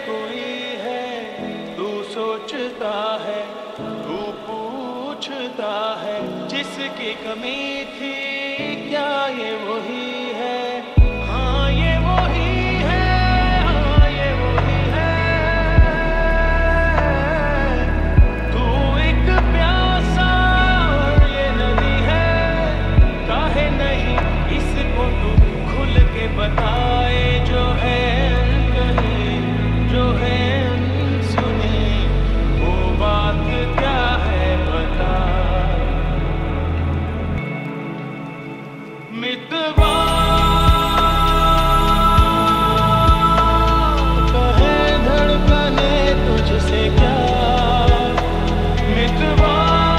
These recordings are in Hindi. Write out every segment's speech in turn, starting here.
कोई है, तू सोचता है, तू पूछता है, जिसकी कमी थी क्या ये वही है? हाँ ये वही है, हाँ ये वही है। तू एक प्यासा और ये नदी है, काहे नहीं इसको तू खुल के बताए जो है कहीं, जो है सुनी, वो बात क्या है बता। मितवा कहे धड़कने तुझसे क्या, मितवा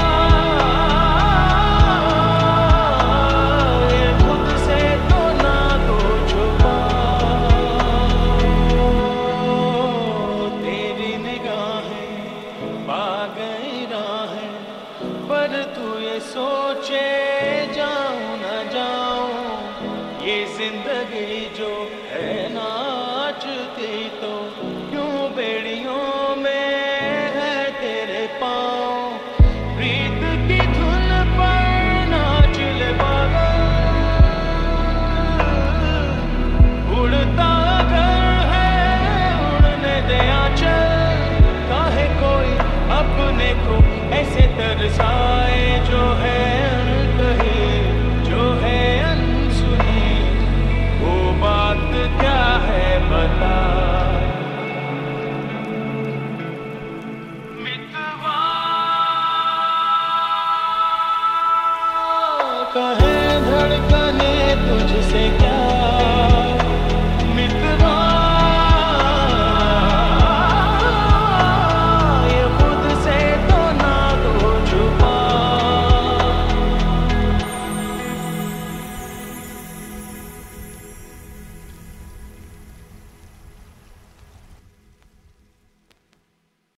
ये खुद से तो ना तो छुपा। तेरी निगाहें पा गई राहें, पर तू ये सोचे जाऊं ना जाऊं, ये जिंदगी जो है नाचती तो क्यों बेड़ियों में है तेरे पाँव। प्रीत की धुन पर नाच ले पागल, उड़ता घर है उड़ने दे आंचल, काहे कोई अपने को ऐसे तरसाए जो है अनकही, जो है अनसुनी, वो बात क्या है बता। मितवा कहे धड़कने तुझसे क्या,